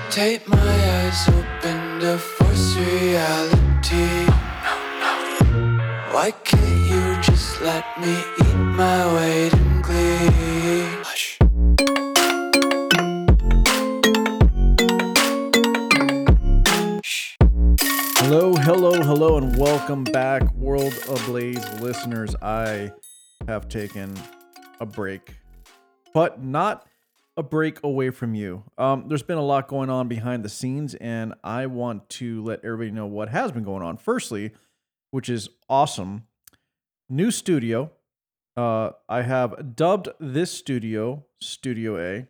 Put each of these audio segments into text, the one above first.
Take my eyes open to force reality. Why can't you just let me eat my weight in glee? Hush. Hello, and welcome back, World Ablaze listeners. I have taken a break, but not a break away from you. There's been a lot going on behind the scenes, and I want to let everybody know what has been going on. Firstly, which is awesome, new studio. I have dubbed this studio Studio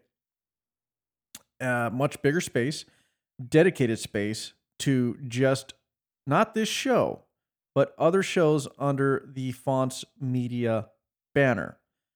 A. Much bigger space, dedicated space to just not this show, but other shows under the Fonts Media banner.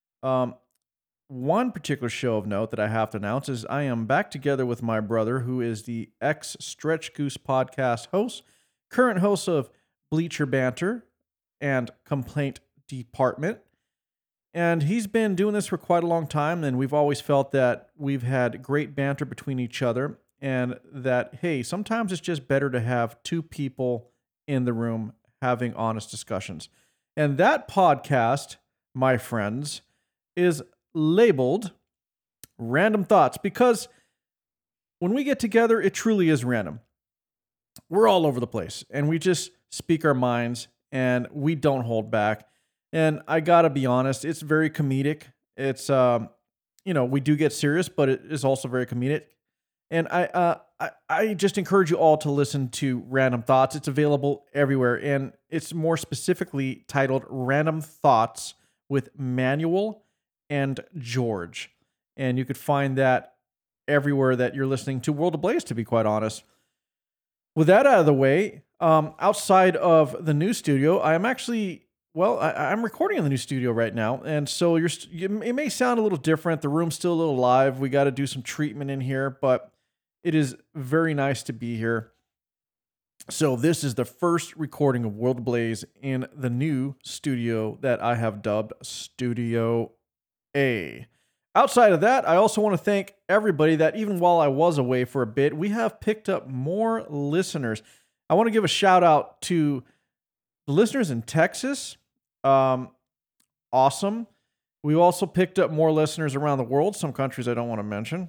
One particular show of note that I have to announce is I am back together with my brother, who is the ex-Stretch Goose podcast host, current host of Bleacher Banter and Complaint Department. And he's been doing this for quite a long time, and we've always felt that we've had great banter between each other, and that, hey, sometimes it's just better to have two people in the room having honest discussions. And that podcast, my friends, is labeled Random Thoughts, because when we get together, it truly is random. We're all over the place, and we just speak our minds, and we don't hold back. And I gotta be honest, it's very comedic. It's, we do get serious, but it is also very comedic. And I just encourage you all to listen to Random Thoughts. It's available everywhere, and it's more specifically titled Random Thoughts with Manuel and George. And you could find that everywhere that you're listening to World Ablaze, to be quite honest. With that out of the way, outside of the new studio, I am actually, I'm recording in the new studio right now. And so it may sound a little different. The room's still a little live. We got to do some treatment in here, but it is very nice to be here. So this is the first recording of World Ablaze in the new studio that I have dubbed Studio A. Outside of that, I also want to thank everybody that even while I was away for a bit, we have picked up more listeners. I want to give a shout out to the listeners in Texas. Awesome. We also picked up more listeners around the world, some countries I don't want to mention.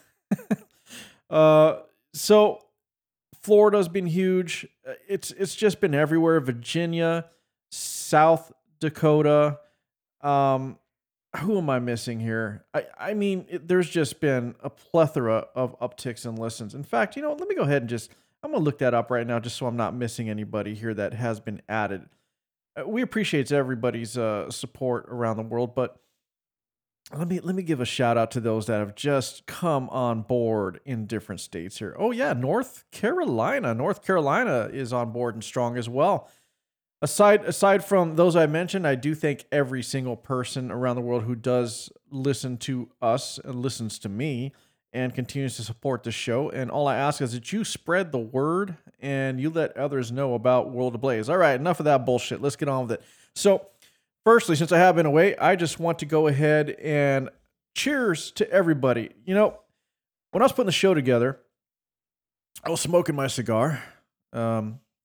So Florida's been huge. It's just been everywhere. Virginia, South Dakota. Who am I missing here? I mean, there's just been a plethora of upticks and listens. In fact, let me go ahead and I'm going to look that up right now just so I'm not missing anybody here that has been added. We appreciate everybody's support around the world, but let me give a shout out to those that have just come on board in different states here. Oh yeah, North Carolina. North Carolina is on board and strong as well. Aside from those I mentioned, I do thank every single person around the world who does listen to us and listens to me and continues to support the show. And all I ask is that you spread the word and you let others know about World Ablaze. All right, enough of that bullshit. Let's get on with it. So, firstly, since I have been away, I just want to go ahead and cheers to everybody. When I was putting the show together, I was smoking my cigar, a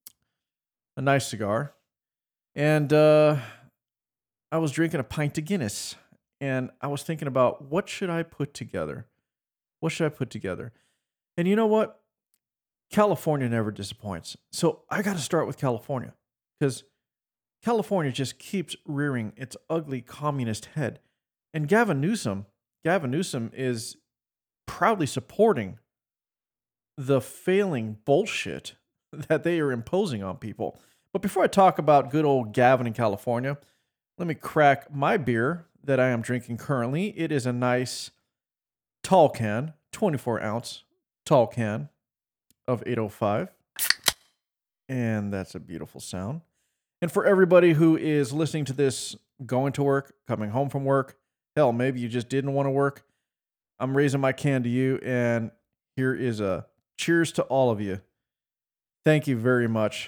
nice cigar. And I was drinking a pint of Guinness, and I was thinking about what should I put together? What should I put together? And you know what? California never disappoints. So I got to start with California, because California just keeps rearing its ugly communist head. And Gavin Newsom is proudly supporting the failing bullshit that they are imposing on people. But before I talk about good old Gavin in California, let me crack my beer that I am drinking currently. It is a nice tall can, 24-ounce tall can of 805. And that's a beautiful sound. And for everybody who is listening to this, going to work, coming home from work, hell, maybe you just didn't want to work, I'm raising my can to you, and here is a cheers to all of you. Thank you very much.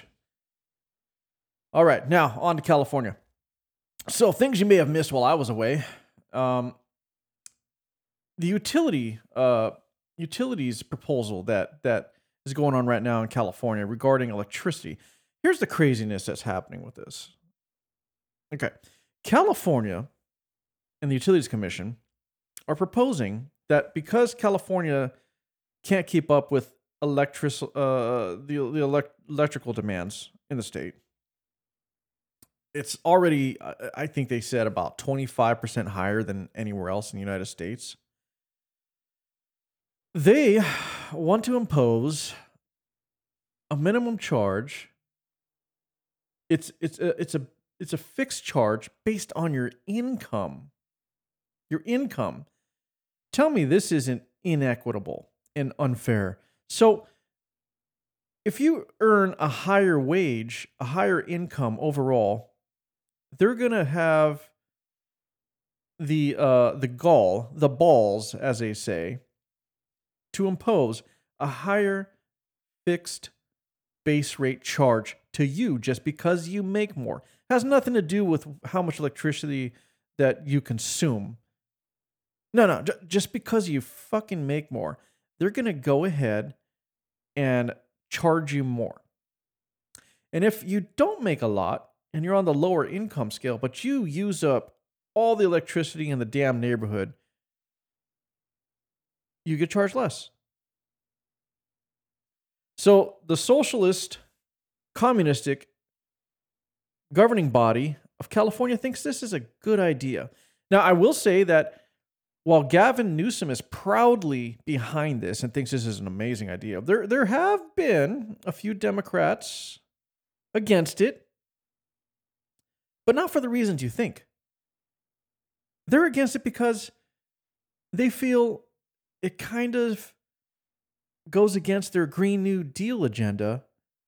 All right, now on to California. So things you may have missed while I was away. The utility utilities proposal that is going on right now in California regarding electricity. Here's the craziness that's happening with this. Okay. California and the Utilities Commission are proposing that because California can't keep up with electrical demands in the state, it's already, I think they said, about 25% higher than anywhere else in the United States. They want to impose a minimum charge. It's a fixed charge based on your income. Your income. Tell me this isn't inequitable and unfair. So, if you earn a higher wage, a higher income overall, they're gonna have the balls, as they say, to impose a higher fixed base rate charge to you just because you make more. It has nothing to do with how much electricity that you consume. No, just because you fucking make more, they're going to go ahead and charge you more. And if you don't make a lot and you're on the lower income scale, but you use up all the electricity in the damn neighborhood, you get charged less. So the socialist, communistic governing body of California thinks this is a good idea. Now, I will say that while Gavin Newsom is proudly behind this and thinks this is an amazing idea, there have been a few Democrats against it, but not for the reasons you think. They're against it because they feel it kind of goes against their Green New Deal agenda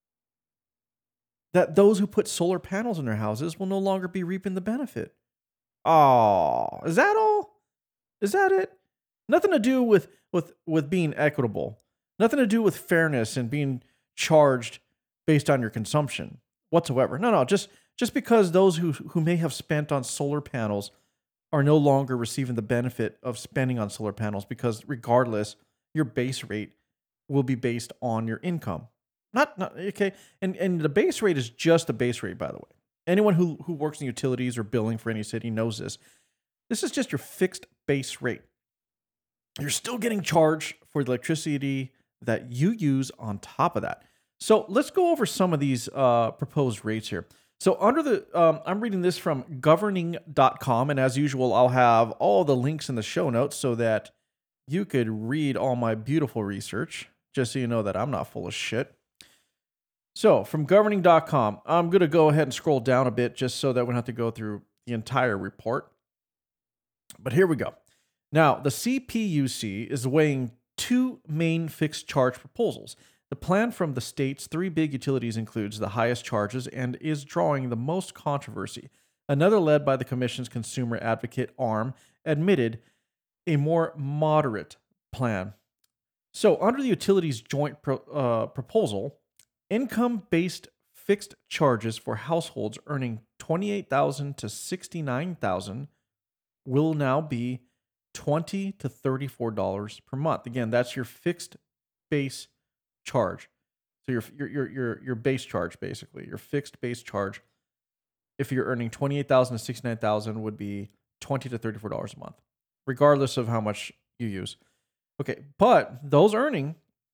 that those who put solar panels on their houses will no longer be reaping the benefit. Oh, is that all? Is that it? Nothing to do with being equitable. Nothing to do with fairness and being charged based on your consumption whatsoever. No, just because those who may have spent on solar panels are no longer receiving the benefit of spending on solar panels, because regardless, your base rate will be based on your income. Not okay. And the base rate is just a base rate, by the way. Anyone who works in utilities or billing for any city knows this. This is just your fixed base rate. You're still getting charged for the electricity that you use on top of that. So let's go over some of these proposed rates here. So under the, I'm reading this from governing.com, and as usual, I'll have all the links in the show notes so that you could read all my beautiful research, just so you know that I'm not full of shit. So from governing.com, I'm going to go ahead and scroll down a bit just so that we don't have to go through the entire report. But here we go. Now, the CPUC is weighing two main fixed charge proposals. The plan from the state's three big utilities includes the highest charges and is drawing the most controversy. Another, led by the Commission's consumer advocate arm, admitted a more moderate plan. So, under the utilities joint proposal, income-based fixed charges for households earning $28,000 to $69,000 will now be $20 to $34 per month. Again, that's your fixed base charge. So your base charge, basically, your fixed base charge. If you're earning $28,000 to $69,000, would be $20 to $34 a month, regardless of how much you use. Okay, but those that earn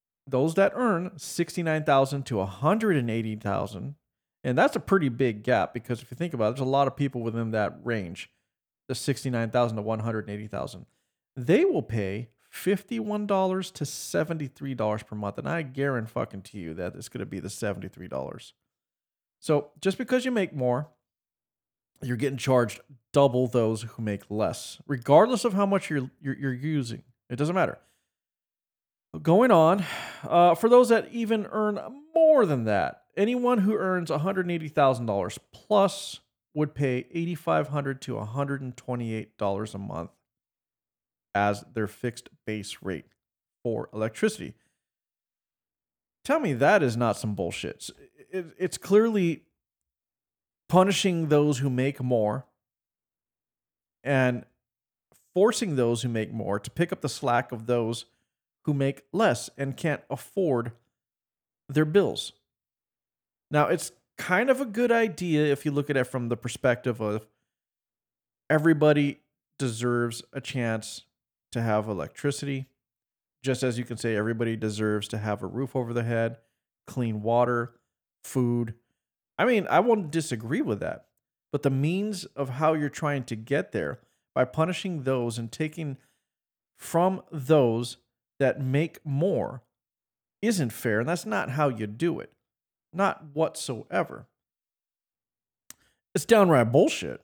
$69,000 to $180,000, and that's a pretty big gap, because if you think about it, there's a lot of people within that range, the $69,000 to $180,000. They will pay $51 to $73 per month, and I guarantee you that it's going to be the $73. So just because you make more, you're getting charged double those who make less, regardless of how much you're using. It doesn't matter. Going on, for those that even earn more than that, anyone who earns $180,000 plus would pay $8,500 to $128 a month as their fixed base rate for electricity. Tell me that is not some bullshit. It's clearly punishing those who make more and forcing those who make more to pick up the slack of those who make less and can't afford their bills. Now, it's kind of a good idea if you look at it from the perspective of everybody deserves a chance to have electricity, just as you can say everybody deserves to have a roof over their head, clean water, food. I mean, I won't disagree with that. But the means of how you're trying to get there by punishing those and taking from those that make more isn't fair. And that's not how you do it. Not whatsoever. It's downright bullshit.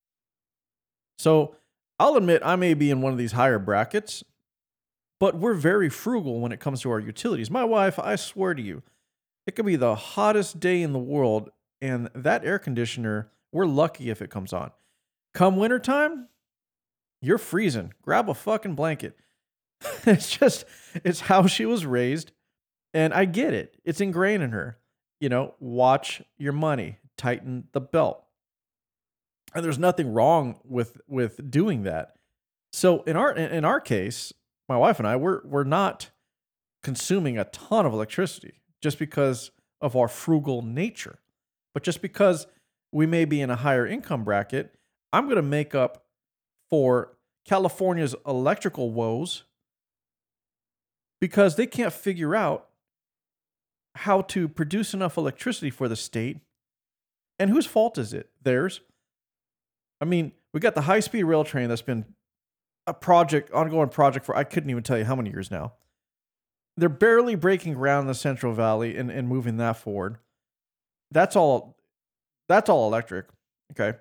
So I'll admit I may be in one of these higher brackets, but we're very frugal when it comes to our utilities. My wife, I swear to you, it could be the hottest day in the world, and that air conditioner, we're lucky if it comes on. Come wintertime, you're freezing. Grab a fucking blanket. It's how she was raised, and I get it. It's ingrained in her. Watch your money, tighten the belt. And there's nothing wrong with doing that. So in our case, my wife and I, we're not consuming a ton of electricity just because of our frugal nature. But just because we may be in a higher income bracket, I'm going to make up for California's electrical woes because they can't figure out how to produce enough electricity for the state. And whose fault is it? Theirs. I mean, we got the high-speed rail train that's been ongoing project for, I couldn't even tell you how many years now. They're barely breaking ground in the Central Valley and moving that forward. That's all electric. Okay.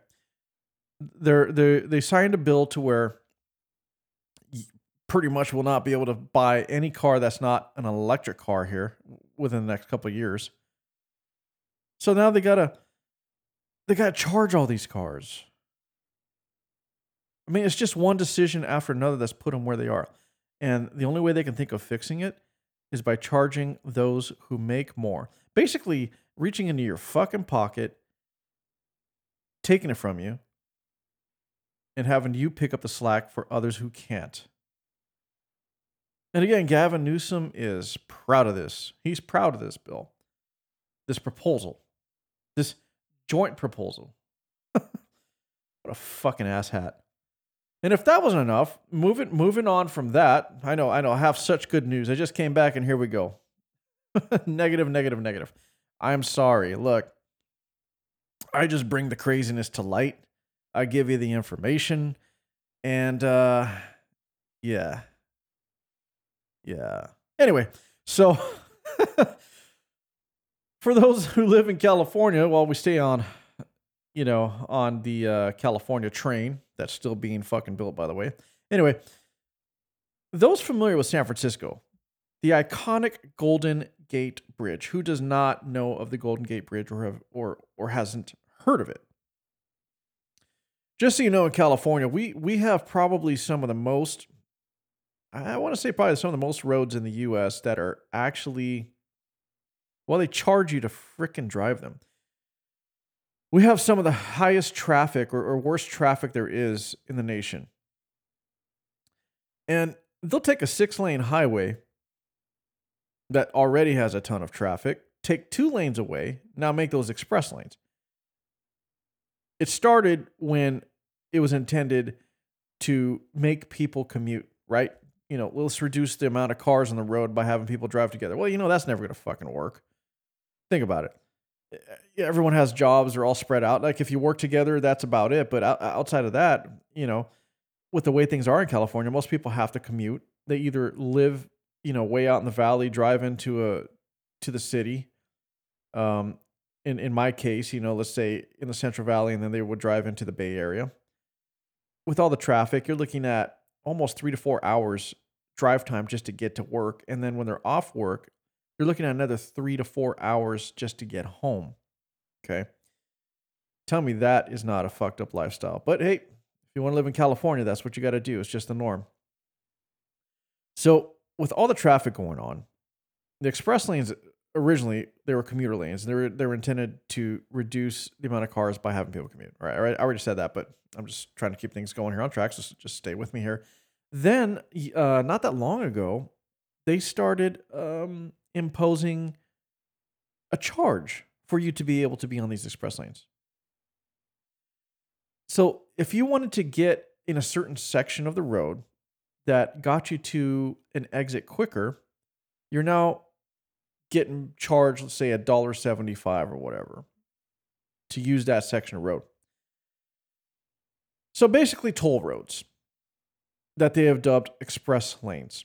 They signed a bill to where you pretty much will not be able to buy any car that's not an electric car here within the next couple of years. So now they gotta charge all these cars. I mean, it's just one decision after another that's put them where they are. And the only way they can think of fixing it is by charging those who make more. Basically, reaching into your fucking pocket, taking it from you, and having you pick up the slack for others who can't. And again, Gavin Newsom is proud of this. He's proud of this bill, this proposal, this joint proposal. What a fucking asshat. And if that wasn't enough, moving on from that, I know, I have such good news. I just came back and here we go. Negative. I'm sorry. Look, I just bring the craziness to light. I give you the information. And, yeah. Anyway, so for those who live in California, while we stay on the California train that's still being fucking built, by the way. Anyway, those familiar with San Francisco, the iconic Golden Gate Bridge. Who does not know of the Golden Gate Bridge or hasn't heard of it? Just so you know, in California, we have probably some of the most, I want to say probably some of the most roads in the U.S. that are actually, well, they charge you to frickin' drive them. We have some of the highest traffic or worst traffic there is in the nation. And they'll take a 6-lane highway that already has a ton of traffic, take 2 lanes away, now make those express lanes. It started when it was intended to make people commute, right? Let's reduce the amount of cars on the road by having people drive together. Well, that's never going to fucking work. Think about it. Everyone has jobs. They're all spread out. Like if you work together, that's about it. But outside of that, with the way things are in California, most people have to commute. They either live, way out in the valley, drive to the city. In my case, let's say in the Central Valley, and then they would drive into the Bay Area. With all the traffic, you're looking at almost 3 to 4 hours drive time just to get to work. And then when they're off work, you're looking at another 3 to 4 hours just to get home. Okay. Tell me that is not a fucked up lifestyle. But hey, if you want to live in California, that's what you got to do. It's just the norm. So with all the traffic going on, the express lanes originally, they were commuter lanes. They were intended to reduce the amount of cars by having people commute. All right. I already said that, but I'm just trying to keep things going here on track. So just stay with me here. Then, not that long ago, they started imposing a charge for you to be able to be on these express lanes. So if you wanted to get in a certain section of the road that got you to an exit quicker, you're now getting charged, let's say $1.75 or whatever, to use that section of road. So basically toll roads that they have dubbed express lanes.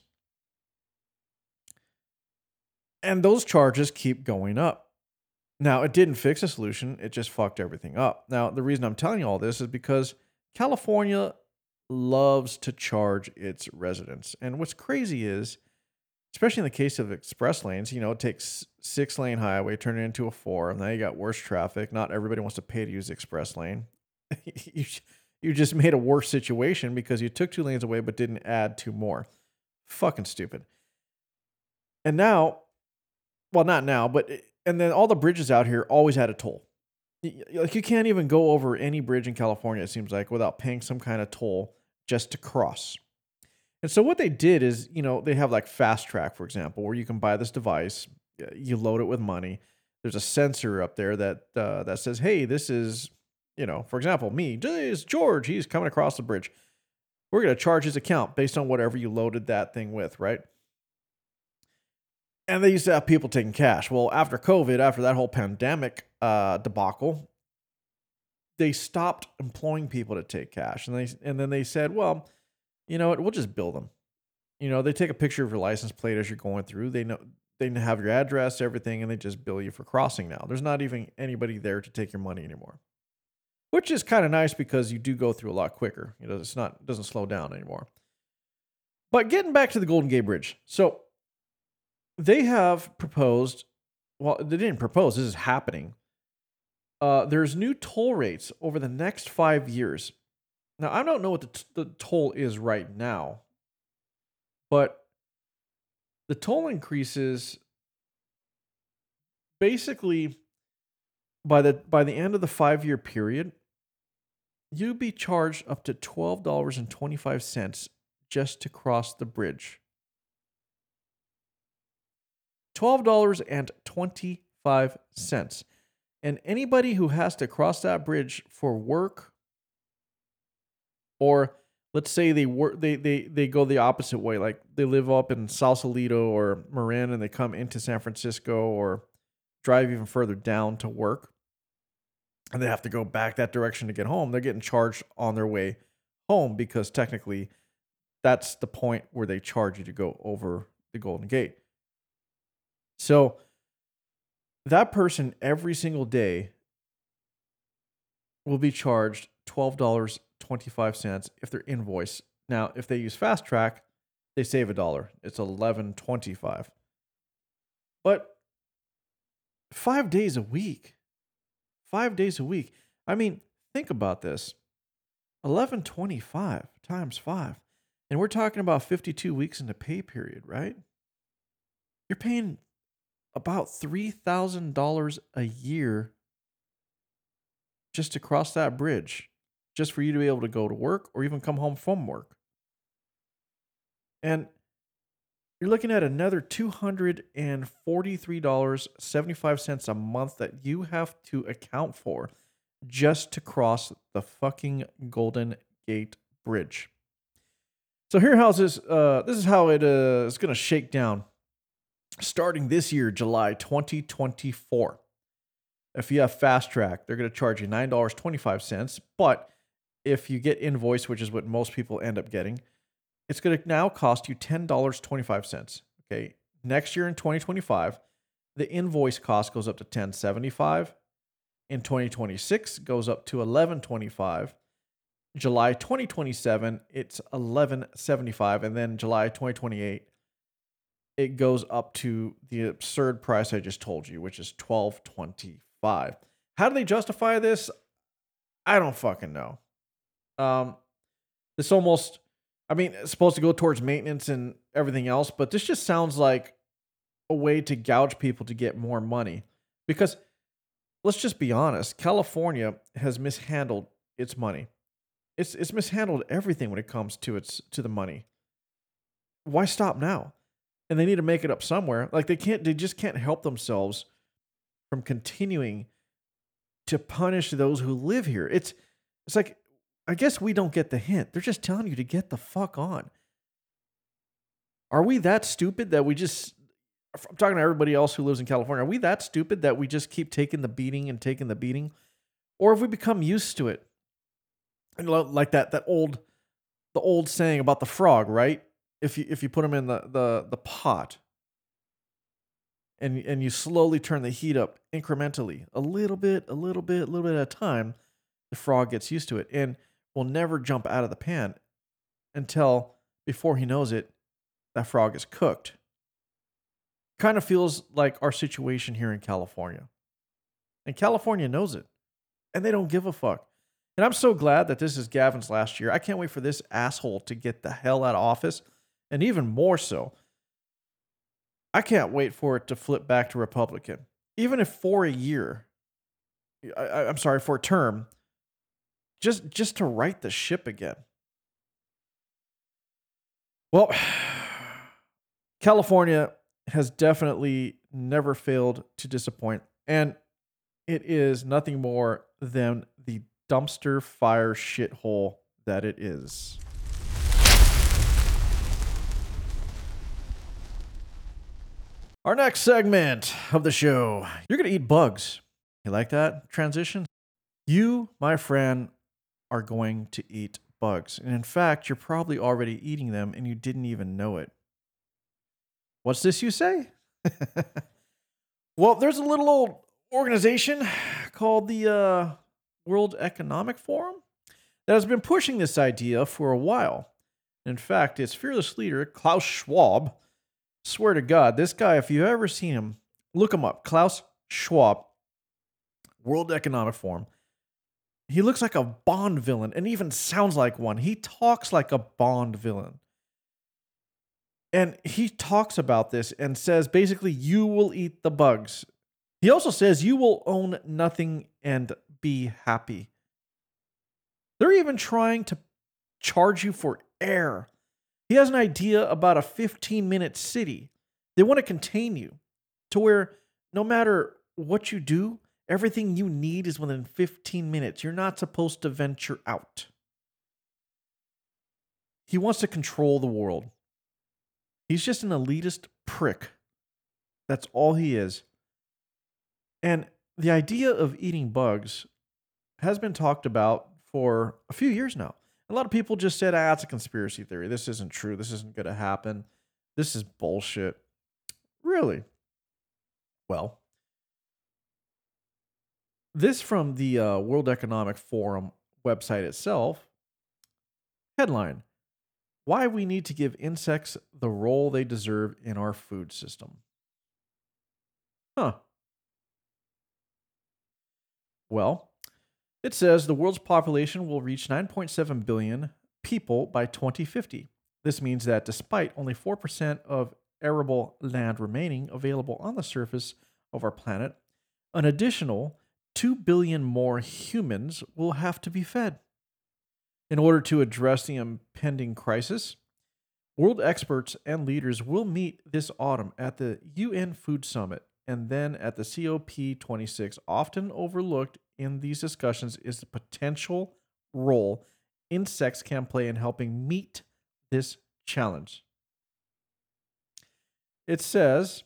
And those charges keep going up. Now, it didn't fix the solution. It just fucked everything up. Now, the reason I'm telling you all this is because California loves to charge its residents. And what's crazy is, especially in the case of express lanes, it takes 6-lane highway, turn it into a 4, and now you got worse traffic. Not everybody wants to pay to use the express lane. You just made a worse situation because you took 2 lanes away but didn't add 2 more. Fucking stupid. And now, well, not now, and then all the bridges out here always had a toll. Like, you can't even go over any bridge in California, it seems like, without paying some kind of toll just to cross. And so what they did is, they have like Fast Track, for example, where you can buy this device, you load it with money. There's a sensor up there that says, hey, this is, for example, me, this is George, he's coming across the bridge. We're going to charge his account based on whatever you loaded that thing with, right? And they used to have people taking cash. Well, after COVID, after that whole pandemic debacle, they stopped employing people to take cash. And then they said, well, you know what, we'll just bill them. They take a picture of your license plate as you're going through. They have your address, everything, and they just bill you for crossing now. There's not even anybody there to take your money anymore. Which is kind of nice because you do go through a lot quicker. It doesn't slow down anymore. But getting back to the Golden Gate Bridge. So they have proposed, well, they didn't propose, this is happening. There's new toll rates over the next 5 years. Now, I don't know what the toll is right now, but the toll increases basically by the end of the 5-year period, you'd be charged up to $12.25 just to cross the bridge. $12.25. And anybody who has to cross that bridge for work, or let's say they go the opposite way, like they live up in Sausalito or Marin and they come into San Francisco or drive even further down to work, and they have to go back that direction to get home, they're getting charged on their way home because technically that's the point where they charge you to go over the Golden Gate. So that person every single day will be charged $12.25 if they're invoiced. Now, if they use Fast Track, they save $1. It's $11.25. But 5 days a week. 5 days a week. I mean, think about this. $11.25 times 5. And we're talking about 52 weeks in the pay period, right? You're paying about $3,000 a year just to cross that bridge, just for you to be able to go to work or even come home from work. And you're looking at another $243.75 a month that you have to account for just to cross the fucking Golden Gate Bridge. So this is how it is going to shake down. Starting this year, July 2024. If you have Fast Track, they're going to charge you $9.25. But if you get invoice, which is what most people end up getting, it's going to now cost you $10.25. Okay. Next year in 2025, the invoice cost goes up to $10.75. In 2026, goes up to $11.25. July 2027, it's $11.75. And then July 2028, it goes up to the absurd price I just told you, which is $12.25. How do they justify this? I don't fucking know. It's almost, it's supposed to go towards maintenance and everything else, but this just sounds like a way to gouge people to get more money. Because let's just be honest, California has mishandled its money. It's mishandled everything when it comes to the money. Why stop now? and they need to make it up somewhere. Like they just can't help themselves from continuing to punish those who live here. It's like, I guess we don't get the hint. They're just telling you to get the fuck on. Are we that stupid that we just, I'm talking to everybody else who lives in California, are we that stupid that we just keep taking the beating and taking the beating? Or have we become used to it? And like the old saying about the frog, right? If you put them in the pot and you slowly turn the heat up incrementally, a little bit at a time, the frog gets used to it and will never jump out of the pan until before he knows it, that frog is cooked. Kind of feels like our situation here in California. And California knows it. And they don't give a fuck. And I'm so glad that this is Gavin's last year. I can't wait for this asshole to get the hell out of office. And even more so, I can't wait for it to flip back to Republican. Even if for a year, for a term, just to right the ship again. Well, California has definitely never failed to disappoint. And it is nothing more than the dumpster fire shithole that it is. Our next segment of the show, you're going to eat bugs. You like that transition? You, my friend, are going to eat bugs. And in fact, you're probably already eating them and you didn't even know it. What's this you say? Well, there's a little old organization called the World Economic Forum that has been pushing this idea for a while. In fact, its fearless leader, Klaus Schwab, swear to God, this guy, if you've ever seen him, look him up. Klaus Schwab, World Economic Forum. He looks like a Bond villain and even sounds like one. He talks like a Bond villain. And he talks about this and says, basically, you will eat the bugs. He also says you will own nothing and be happy. They're even trying to charge you for air. He has an idea about a 15-minute city. They want to contain you to where no matter what you do, everything you need is within 15 minutes. You're not supposed to venture out. He wants to control the world. He's just an elitist prick. That's all he is. And the idea of eating bugs has been talked about for a few years now. A lot of people just said, it's a conspiracy theory. This isn't true. This isn't going to happen. This is bullshit. Really? Well, this from the World Economic Forum website itself. Headline: Why we need to give insects the role they deserve in our food system. Well, it says the world's population will reach 9.7 billion people by 2050. This means that despite only 4% of arable land remaining available on the surface of our planet, an additional 2 billion more humans will have to be fed. In order to address the impending crisis, world experts and leaders will meet this autumn at the UN Food Summit and then at the COP26. Often overlooked in these discussions is the potential role insects can play in helping meet this challenge. It says,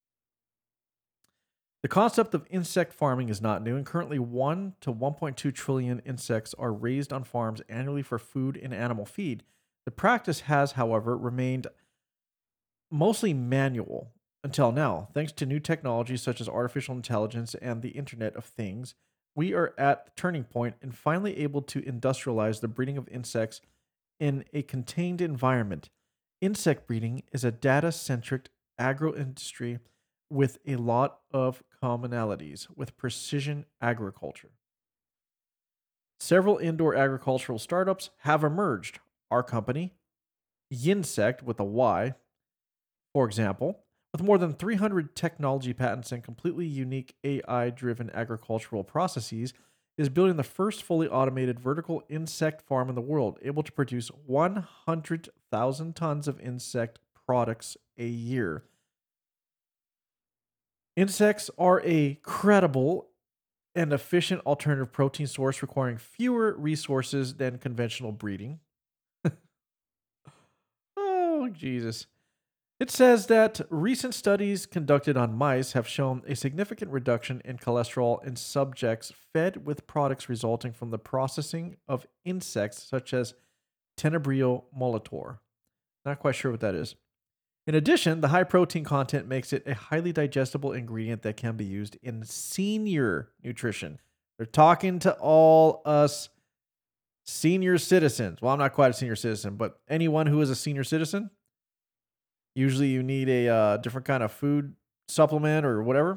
the concept of insect farming is not new, and currently 1 to 1.2 trillion insects are raised on farms annually for food and animal feed. The practice has, however, remained mostly manual until now. Thanks to new technologies such as artificial intelligence and the Internet of Things, we are at the turning point and finally able to industrialize the breeding of insects in a contained environment. Insect breeding is a data-centric agro-industry with a lot of commonalities with precision agriculture. Several indoor agricultural startups have emerged. Our company, Yinsect with a Y, for example, with more than 300 technology patents and completely unique AI-driven agricultural processes, is building the first fully automated vertical insect farm in the world, able to produce 100,000 tons of insect products a year. Insects are a credible and efficient alternative protein source requiring fewer resources than conventional breeding. Oh, Jesus. It says that recent studies conducted on mice have shown a significant reduction in cholesterol in subjects fed with products resulting from the processing of insects such as Tenebrio molitor. Not quite sure what that is. In addition, the high protein content makes it a highly digestible ingredient that can be used in senior nutrition. They're talking to all us senior citizens. Well, I'm not quite a senior citizen, but anyone who is a senior citizen, usually you need a different kind of food supplement or whatever.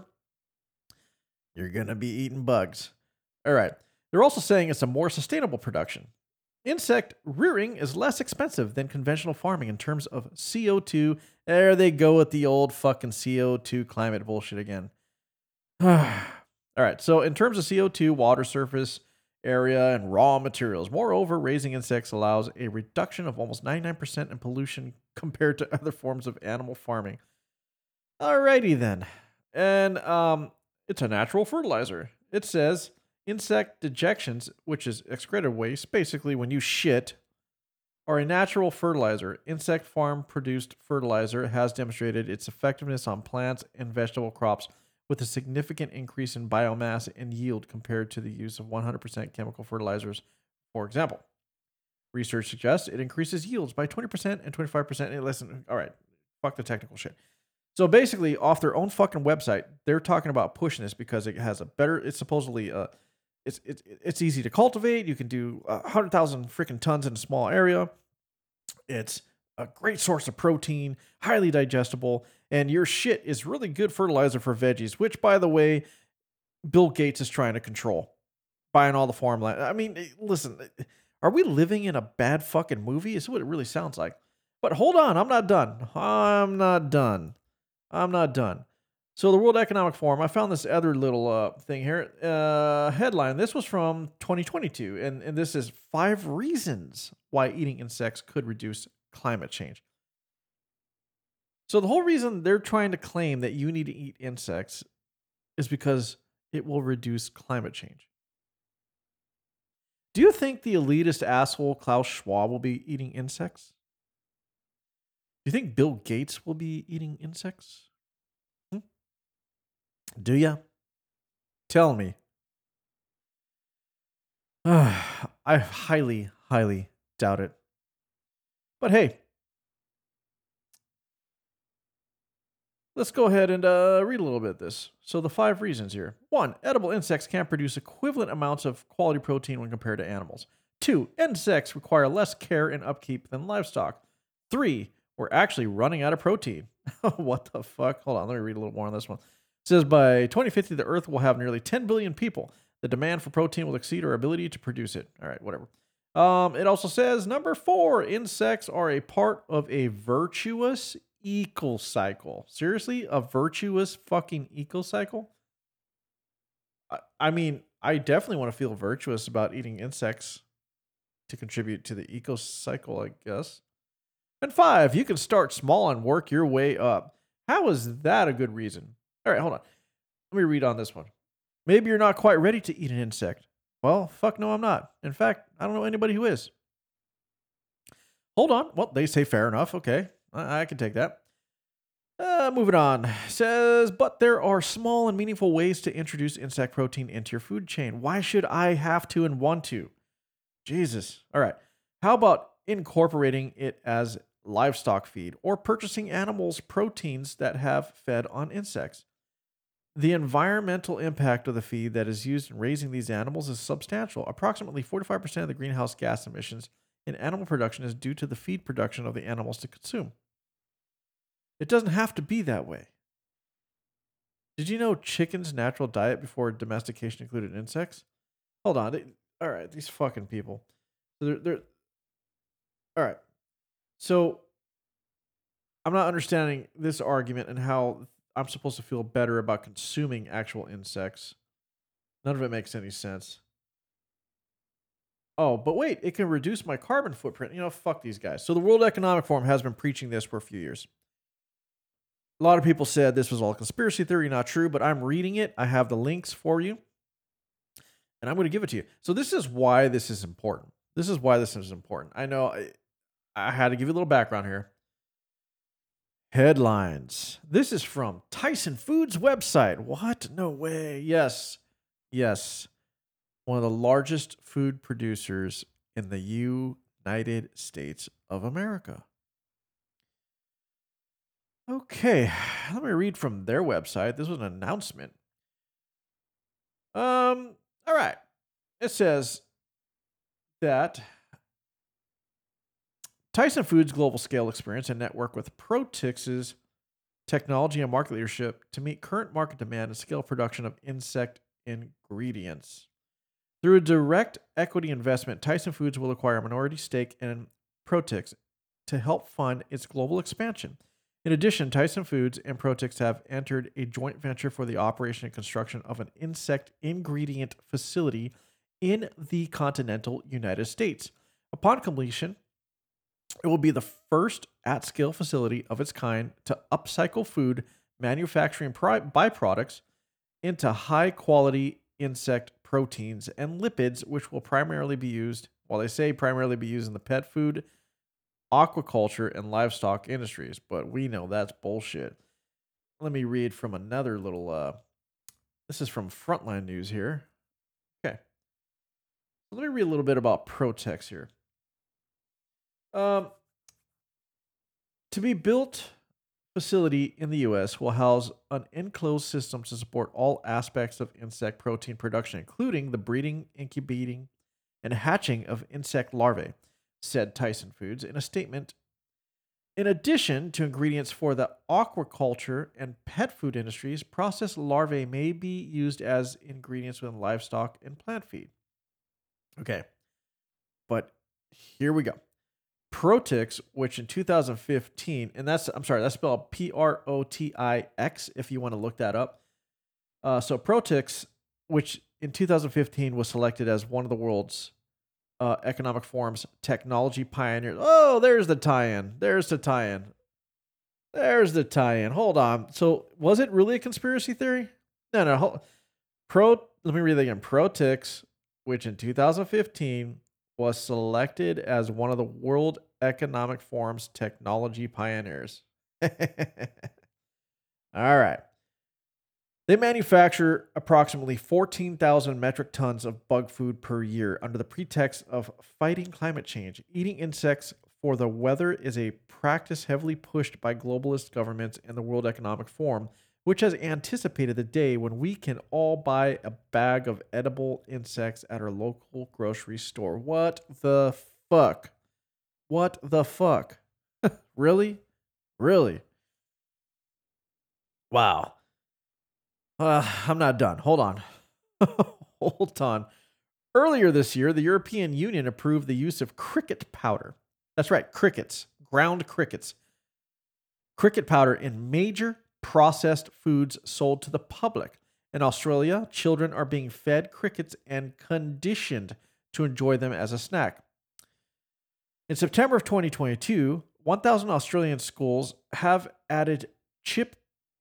You're going to be eating bugs. All right. They're also saying it's a more sustainable production. Insect rearing is less expensive than conventional farming in terms of CO2. There they go with the old fucking CO2 climate bullshit again. All right. So in terms of CO2, water surface area, and raw materials. Moreover, raising insects allows a reduction of almost 99% in pollution compared to other forms of animal farming. Alrighty then. And it's a natural fertilizer. It says insect dejections, which is excreted waste, basically when you shit, are a natural fertilizer. Insect farm produced fertilizer has demonstrated its effectiveness on plants and vegetable crops with a significant increase in biomass and yield compared to the use of 100% chemical fertilizers, for example. Research suggests it increases yields by 20% and 25%. And listen, all right, fuck the technical shit. So basically, off their own fucking website, they're talking about pushing this because it has a better, it's supposedly, it's easy to cultivate. You can do 100,000 freaking tons in a small area. It's a great source of protein, highly digestible, and your shit is really good fertilizer for veggies, which, by the way, Bill Gates is trying to control, buying all the farmland. I mean, listen, are we living in a bad fucking movie? This is what it really sounds like. But hold on, I'm not done. So the World Economic Forum, I found this other little thing here. Headline, this was from 2022, and this is 5 reasons why eating insects could reduce climate change. So the whole reason they're trying to claim that you need to eat insects is because it will reduce climate change. Do you think the elitist asshole Klaus Schwab will be eating insects? Do you think Bill Gates will be eating insects? Do ya? Tell me. I highly, highly doubt it. But hey, let's go ahead and read a little bit of this. So the 5 reasons here. 1, edible insects can produce equivalent amounts of quality protein when compared to animals. 2, insects require less care and upkeep than livestock. 3, we're actually running out of protein. What the fuck? Hold on, let me read a little more on this one. It says by 2050, the Earth will have nearly 10 billion people. The demand for protein will exceed our ability to produce it. All right, whatever. It also says, number 4, insects are a part of a virtuous ecocycle. Seriously? A virtuous fucking ecocycle? I mean, I definitely want to feel virtuous about eating insects to contribute to the ecocycle, I guess. And 5, you can start small and work your way up. How is that a good reason? All right, hold on. Let me read on this one. Maybe you're not quite ready to eat an insect. Well, fuck no, I'm not. In fact, I don't know anybody who is. Hold on. Well, they say fair enough. Okay, I can take that. Moving on. Says, but there are small and meaningful ways to introduce insect protein into your food chain. Why should I have to and want to? Jesus. All right. How about incorporating it as livestock feed or purchasing animals' proteins that have fed on insects? The environmental impact of the feed that is used in raising these animals is substantial. Approximately 45% of the greenhouse gas emissions in animal production is due to the feed production of the animals to consume. It doesn't have to be that way. Did you know chicken's natural diet before domestication included insects? Hold on. All right, these fucking people. They're all right. So I'm not understanding this argument and how I'm supposed to feel better about consuming actual insects. None of it makes any sense. Oh, but wait, it can reduce my carbon footprint. You know, fuck these guys. So the World Economic Forum has been preaching this for a few years. A lot of people said this was all conspiracy theory, not true, but I'm reading it. I have the links for you, and I'm going to give it to you. So this is why this is important. This is why this is important. I know I had to give you a little background here. Headlines. This is from Tyson Foods website. What? No way. Yes. Yes. One of the largest food producers in the United States of America. Okay, let me read from their website. This was an announcement. All right. It says that Tyson Foods' global scale experience and network with Protix's technology and market leadership to meet current market demand and scale production of insect ingredients. Through a direct equity investment, Tyson Foods will acquire a minority stake in Protix to help fund its global expansion. In addition, Tyson Foods and Protix have entered a joint venture for the operation and construction of an insect ingredient facility in the continental United States. Upon completion, it will be the first at-scale facility of its kind to upcycle food manufacturing byproducts into high-quality insect proteins and lipids, which will primarily be used, well, they say primarily be used in the pet food, aquaculture, and livestock industries, but we know that's bullshit. Let me read from another little, this is from Frontline News here. Okay. Let me read a little bit about Protix here. To be built facility in the U.S. will house an enclosed system to support all aspects of insect protein production, including the breeding, incubating, and hatching of insect larvae, said Tyson Foods in a statement. In addition to ingredients for the aquaculture and pet food industries, processed larvae may be used as ingredients within livestock and plant feed. Okay, but here we go. Protix, which in 2015, and that's spelled Protix if you want to look that up. So Protix, which in 2015 was selected as one of the world's Economic Forum's technology pioneers. Oh, there's the tie-in. There's the tie-in. Hold on. So was it really a conspiracy theory? No. Let me read that again. Protix, which in 2015 was selected as one of the World Economic Forum's technology pioneers. All right. They manufacture approximately 14,000 metric tons of bug food per year under the pretext of fighting climate change. Eating insects for the weather is a practice heavily pushed by globalist governments and the World Economic Forum, which has anticipated the day when we can all buy a bag of edible insects at our local grocery store. What the fuck? What the fuck? Really? Really? Wow. I'm not done. Hold on. Hold on. Earlier this year, the European Union approved the use of cricket powder. That's right, crickets, ground crickets. Cricket powder in major processed foods sold to the public. In Australia, children are being fed crickets and conditioned to enjoy them as a snack. In September of 2022, 1,000 Australian schools have added chips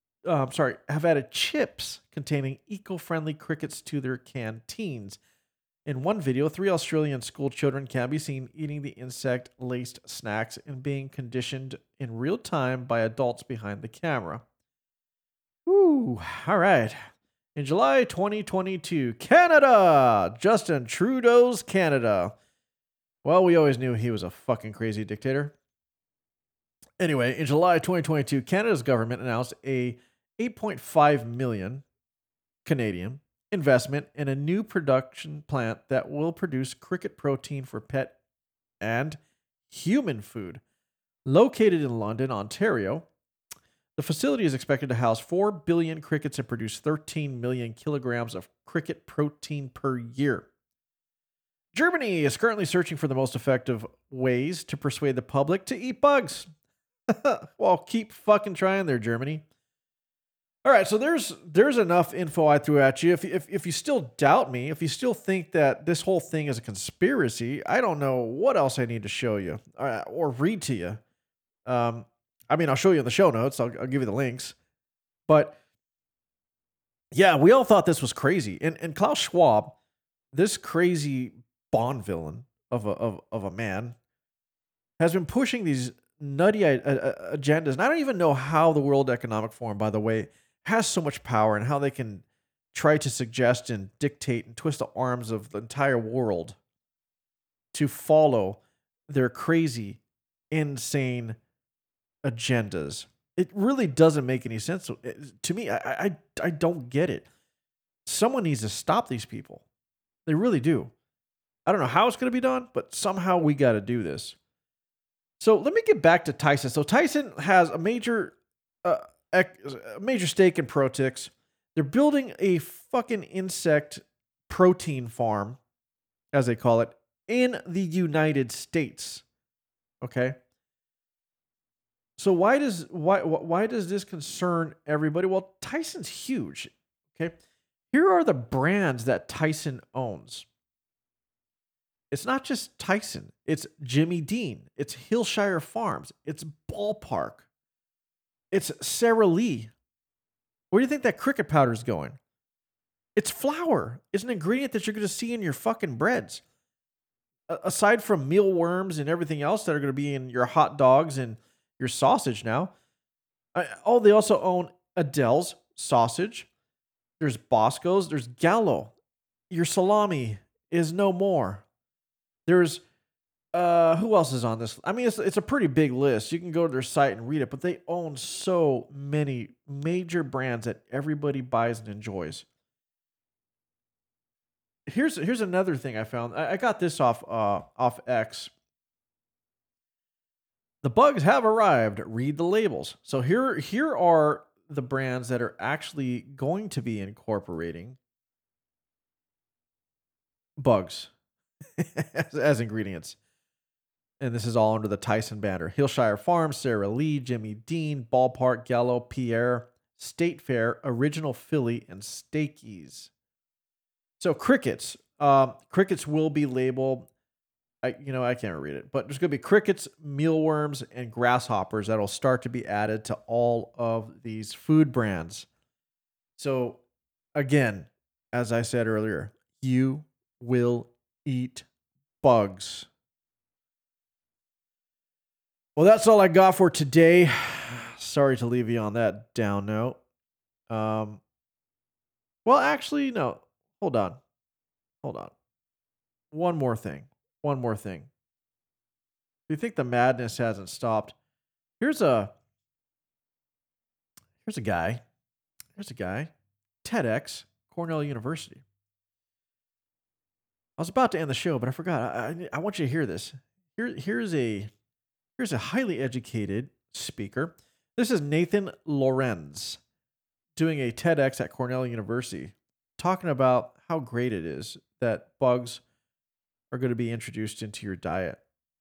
containing eco-friendly crickets to their canteens. In one video, 3 Australian school children can be seen eating the insect-laced snacks and being conditioned in real time by adults behind the camera. Woo! All right. In July 2022, Canada! Justin Trudeau's Canada. Well, we always knew he was a fucking crazy dictator. Anyway, in July 2022, Canada's government announced a 8.5 million Canadian investment in a new production plant that will produce cricket protein for pet and human food. Located in London, Ontario, the facility is expected to house 4 billion crickets and produce 13 million kilograms of cricket protein per year. Germany is currently searching for the most effective ways to persuade the public to eat bugs. Well, keep fucking trying there, Germany. All right, so there's enough info I threw at you. If you still doubt me, if you still think that this whole thing is a conspiracy, I don't know what else I need to show you or read to you. I mean, I'll show you in the show notes. I'll give you the links. But yeah, we all thought this was crazy. And Klaus Schwab, this crazy Bond villain of a man, has been pushing these nutty agendas. And I don't even know how the World Economic Forum, by the way, has so much power and how they can try to suggest and dictate and twist the arms of the entire world to follow their crazy, insane agendas. It really doesn't make any sense to me. I don't get it. Someone needs to stop these people. They really do. I don't know how it's going to be done, but somehow we got to do this. So let me get back to Tyson. So Tyson has a major stake in Protix. They're building a fucking insect protein farm, as they call it, in the United States. Okay. So why does this concern everybody? Well, Tyson's huge. Okay. Here are the brands that Tyson owns. It's not just Tyson. It's Jimmy Dean. It's Hillshire Farms. It's Ballpark. It's Sara Lee. Where do you think that cricket powder is going? It's flour. It's an ingredient that you're going to see in your fucking breads. Aside from mealworms and everything else that are going to be in your hot dogs and your sausage now. They also own Adele's sausage. There's Bosco's. There's Gallo. Your salami is no more. There's who else is on this? I mean, it's a pretty big list. You can go to their site and read it, but they own so many major brands that everybody buys and enjoys. Here's another thing I found. I got this off X. The bugs have arrived. Read the labels. So here are the brands that are actually going to be incorporating bugs as ingredients. And this is all under the Tyson banner. Hillshire Farms, Sara Lee, Jimmy Dean, Ballpark, Gallo, Pierre, State Fair, Original Philly, and Steakies. So crickets. Crickets will be labeled. I can't read it, but there's going to be crickets, mealworms, and grasshoppers that'll start to be added to all of these food brands. So again, as I said earlier, you will eat bugs. Well, that's all I got for today. Sorry to leave you on that down note. Well, actually, no. Hold on. One more thing. If you think the madness hasn't stopped, here's a guy. TEDx, Cornell University. I was about to end the show, but I forgot. I want you to hear this. Here's a highly educated speaker. This is Nathan Lorenz doing a TEDx at Cornell University, talking about how great it is that bugs are going to be introduced into your diet.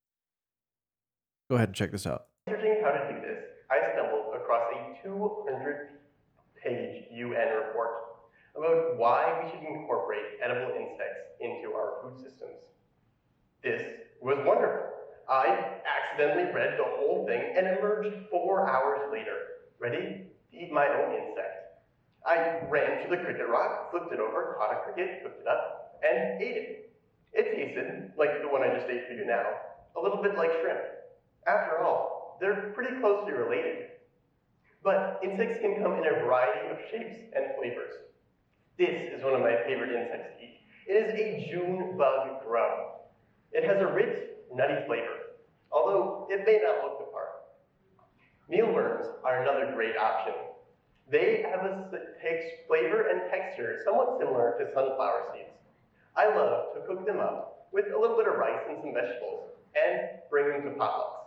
Go ahead and check this out. Researching how to do this, I stumbled across a 200-page UN report about why we should incorporate edible insects into our food systems. This was wonderful. I accidentally read the whole thing and emerged 4 hours later, ready to eat my own insect. I ran to the cricket rock, flipped it over, caught a cricket, cooked it up, and ate it. It tasted like the one I just ate for you now, a little bit like shrimp. After all, they're pretty closely related. But insects can come in a variety of shapes and flavors. This is one of my favorite insects to eat. It is a June bug grub. It has a rich, nutty flavor, although it may not look the part. Mealworms are another great option. They have a flavor and texture somewhat similar to sunflower seeds. I love to cook them up with a little bit of rice and some vegetables, and bring them to potlucks.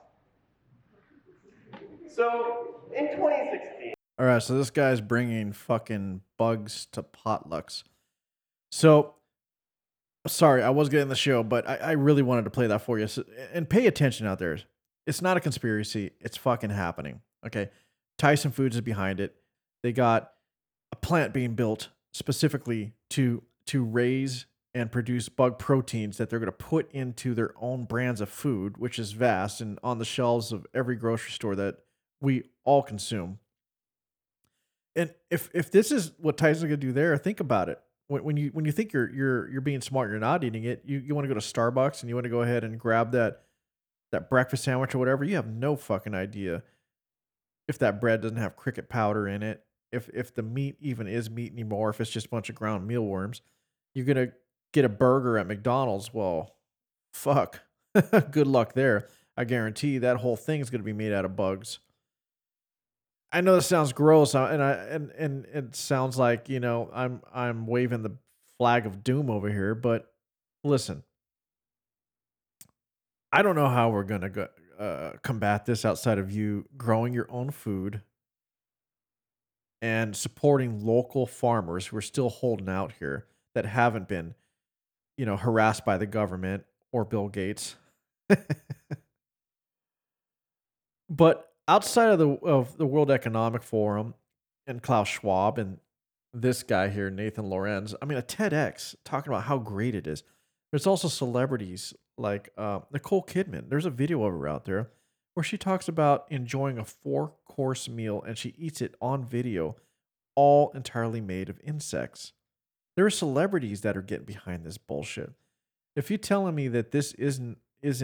So, in 2016... All right, so this guy's bringing fucking bugs to potlucks. So, sorry, I was getting the show, but I really wanted to play that for you. So, and pay attention out there. It's not a conspiracy. It's fucking happening. Okay? Tyson Foods is behind it. They got a plant being built specifically to raise and produce bug proteins that they're going to put into their own brands of food, which is vast and on the shelves of every grocery store that we all consume. And if this is what Tyson's gonna do there, think about it. When you think you're being smart, you're not eating it. You want to go to Starbucks and you want to go ahead and grab that breakfast sandwich or whatever. You have no fucking idea if that bread doesn't have cricket powder in it. If the meat even is meat anymore. If it's just a bunch of ground mealworms. You're gonna get a burger at McDonald's. Well, fuck. Good luck there. I guarantee that whole thing's gonna be made out of bugs. I know this sounds gross, and it sounds like I'm waving the flag of doom over here, but listen, I don't know how we're gonna combat this outside of you growing your own food and supporting local farmers who are still holding out here that haven't been, harassed by the government or Bill Gates. But outside of the World Economic Forum and Klaus Schwab and this guy here, Nathan Lorenz, I mean, a TEDx talking about how great it is. There's also celebrities like Nicole Kidman. There's a video of her out there where she talks about enjoying a 4-course meal and she eats it on video, all entirely made of insects. There are celebrities that are getting behind this bullshit. If you're telling me that this isn't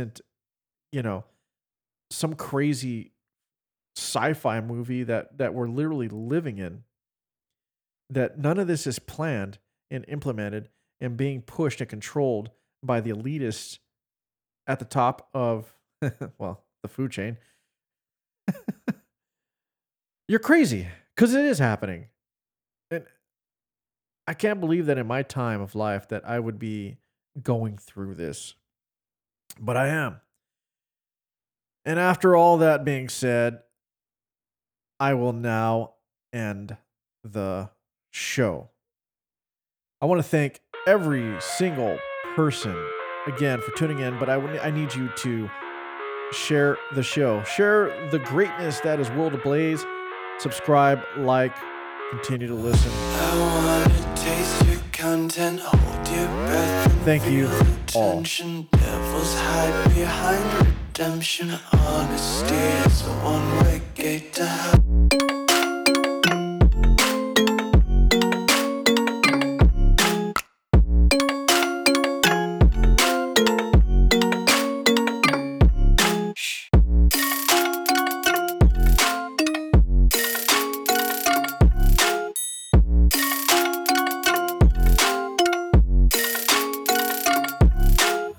some crazy sci-fi movie that we're literally living in, that none of this is planned and implemented and being pushed and controlled by the elitists at the top of the food chain, you're crazy, because it is happening. And I can't believe that in my time of life that I would be going through this, but I am. And after all that being said, I will now end the show. I want to thank every single person again for tuning in, but I need you to share the show. Share the greatness that is World Ablaze. Subscribe, like, continue to listen. I wanna taste your content, hold your breath. Thank you all. Devils hide behind redemption, honesty